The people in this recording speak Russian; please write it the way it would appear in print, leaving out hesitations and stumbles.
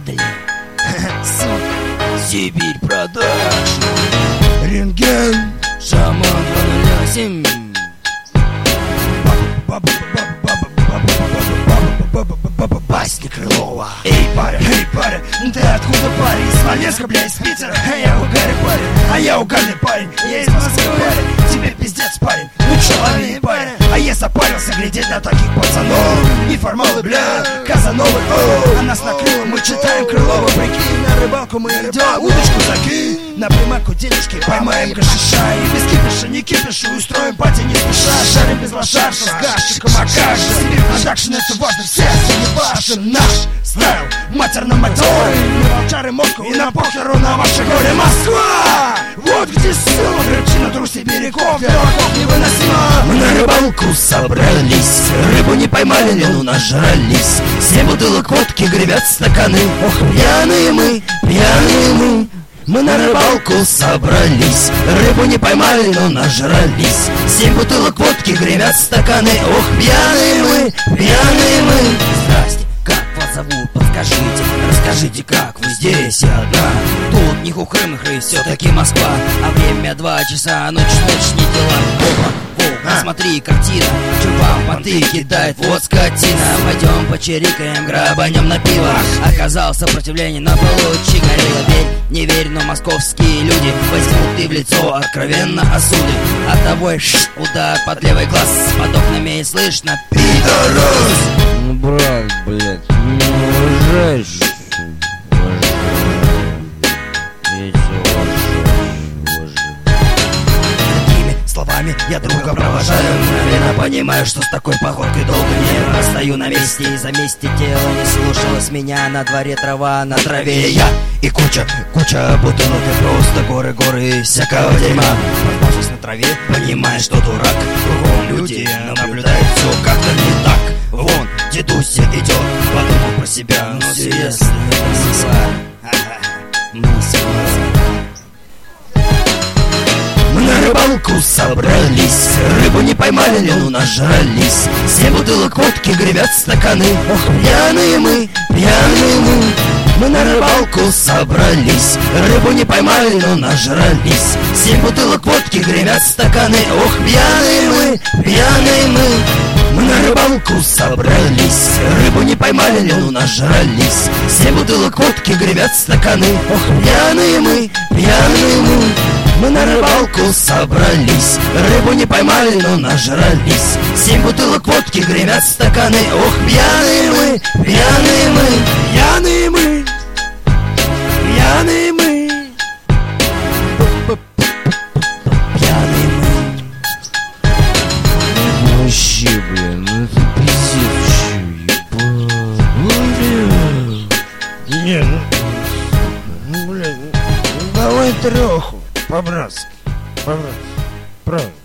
продали. Сибирь продакшн. Рентген. Шаман 207. Басня Крылова. Эй, парень, ты откуда, парень? Из Смоленска, бля, из Питера. Я угарный парень, а я угарный парень. Я из Москвы, парень, тебе пиздец, парень. Ну человек, парень, а я запарился глядеть на таких пацанов. Неформалы, бля, Казановы, о. А нас накрыло, мы читаем Крылова. Прикинь, на рыбалку мы идем, удочку закинь. На приманку денежки поймаем гашиша. И без кипиша, не кипиша, устроим пати не спеша. Шарим без лошадки, с гашчиком, а как же. Сибирь продакшн, это важно, все не важен. Наш стайл, матерно моторы. Мы волчары Москву и на похеру на ваше горе Москва. Вот где сила, причина друг сибиряков. Дураков невыносимо. Мы на рыбалку собрались, рыбу не поймали, но нажрались. 7 бутылок водки, гремят стаканы. Ох, пьяные мы, пьяные мы. Мы на рыбалку собрались, рыбу не поймали, но нажрались. 7 бутылок водки, гремят стаканы. Ох, пьяные мы, пьяные мы. Здрасте, как вас зовут, подскажите. Расскажите, как вы здесь одна. Тут не хухры-мыхры, все-таки Москва. А время 2 часа, ночь не дела. Опа, смотри, картина, чувак понты кидает, вот скотина. Пойдем почирикаем, грабанем на пиво. Оказал сопротивление, на полу горело. Верь, не верь, но московские люди возьмут и в лицо откровенно осудят. От того удар под левый глаз, под окнами и слышно пидорас. Ну брат, блядь, не уважаешь. Словами я друга провожаю, мгновенно понимаю, что с такой походкой долго не простою на месте. И за месте тело не слушалось меня. На дворе трава, на траве я и куча бутылок. И просто горы всякого дерьма. Разбавшись на траве, понимая, что дурак. Кругом люди наблюдают все как-то не так. Вон, дедуся идет, подумал про себя. Ну серьезно, Москва. На рыбалку собрались, рыбу не поймали, но нажрались. 7 бутылок водки, гремят стаканы. Ох, пьяные мы, пьяные мы. Мы на рыбалку собрались, рыбу не поймали, но нажрались. 7 бутылок водки, гремят стаканы. Ох, пьяные мы, пьяные мы. Мы на рыбалку собрались, рыбу не поймали, но нажрались. 7 бутылок водки, гремят стаканы. Ох, пьяные мы, пьяные мы. Мы на рыбалку собрались, рыбу не поймали, но нажрались. 7 бутылок водки, гремят стаканы. Ох, пьяные мы, пьяные мы, пьяные мы, пьяные мы, пьяные мы. Вообще, блин, ну это пиздец, ебать. Не, ну, блин, давай 3, по-братски, правильно.